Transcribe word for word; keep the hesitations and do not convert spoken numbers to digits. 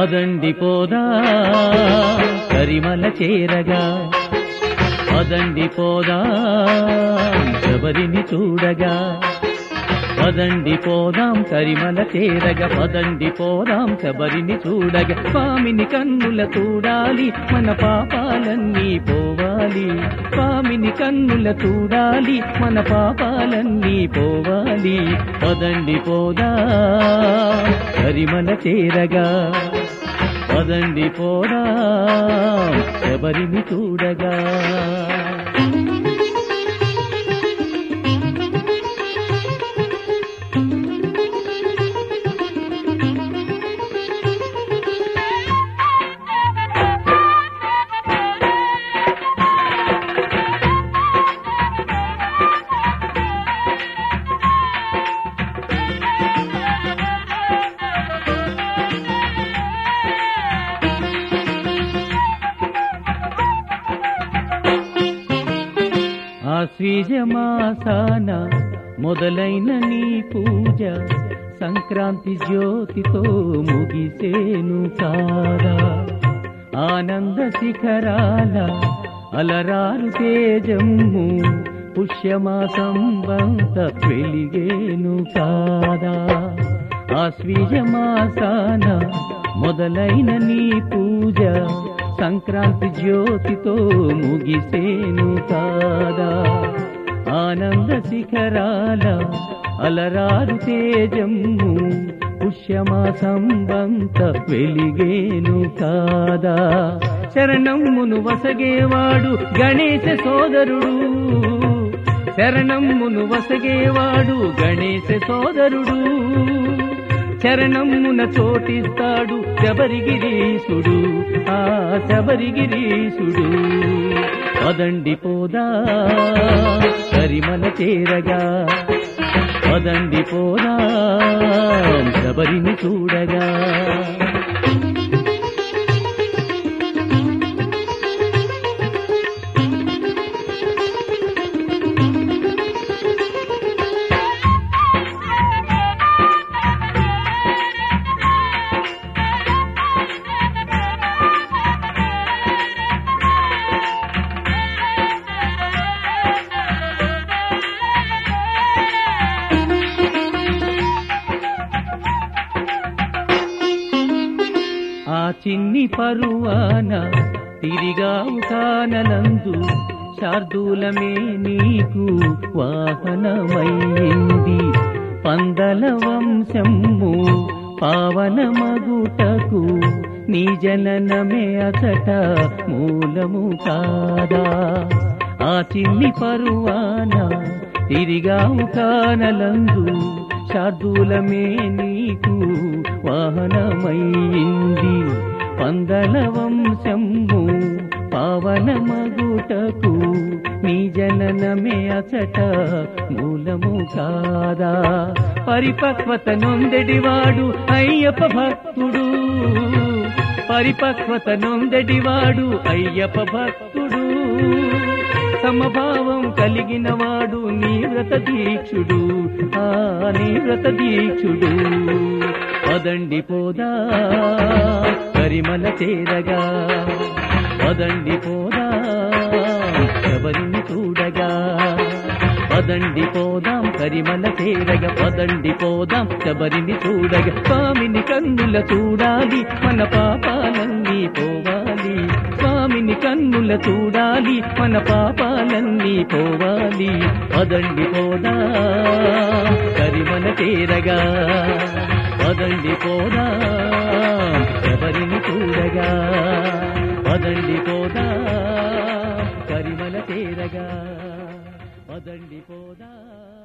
పదండి పోదా కరిమల చేరగా, పదండి పోదా శబరిని చూడగా, పదండి పోదాం కరిమల చేరగా, పదండి పోదాం శబరిని చూడగా. స్వామిని కన్నుల చూడాలి మన పాపాలన్నీ పోవాలి, స్వామిని కన్నుల చూడాలి మన పాపాలన్నీ పోవాలి. పదండి పోదా కరిమల చేరగా, పదండి పోదా శబరిని చూడగా. ఆశ్వీజమాసాన మొదలైన నీ పూజ, సంక్రాంతి జ్యోతితో ముగిసేను కాదా. ఆనంద శిఖరాల అలరారు తేజమ్ము, పుష్యమాసం వంత వెలిగేను కాదా. ఆశ్వీజమాసాన మొదలైన నీ పూజ, సంక్రాంతి జ్యోతితో ముగిసేను కాదా. ఆనంద శిఖరాల అలరారు తేజమ్ము, పుష్యమాసం వంత వెలిగేను కాదా. శరణమ్మును వసగేవాడు గణేశ సోదరుడు, శరణమ్మును వసగేవాడు గణేశ సోదరుడు, చరణమ్మున చోటిస్తాడు శబరిగిరీశుడు, ఆ శబరిగిరీశుడు. పదండి పోదా కరిమల చేరగా, పదండి పోదా శబరిని చూడగా. ఆ చిన్ని పరువాన తిరిగావు కానలందు, శార్దూలమే నీకు వాహనమైంది. పందల వంశము పావనమగుటకు నీ జననమే అచట మూలము కాదా. ఆ చిన్ని పరువాన తిరిగావు కానలందు, శార్దూలమే నీకు వాహనమైంది. పందల వంశము పావనమగుటకు నీ జననమే అచట మూలము కాదా. పరిపక్వత నొందెడివాడు అయ్యప్ప భక్తుడు, పరిపక్వత నొందెడివాడు అయ్యప్ప భక్తుడు. సమభావం కలిగినవాడు నీ వ్రత దీక్షుడు, ఆ నీ వ్రత దీక్షుడు. పదండి పోదా కరిమల చేరగా, పదండి పోదా శబరిని చూడగా, పదండి పోదాం కరిమల చేరగా, పదండి పోదాం శబరిని చూడగా. స్వామిని కన్నుల చూడాలి మన పాపాలన్నీ పోవాలి, స్వామిని కన్నుల చూడాలి మన పాపాలన్నీ పోవాలి. పదండి పోదా కరిమల చేరగా, పదండి పోదా శబరిని చూడగా, పదండి పోదా కరిమల చేరగా, పదండి పోదా.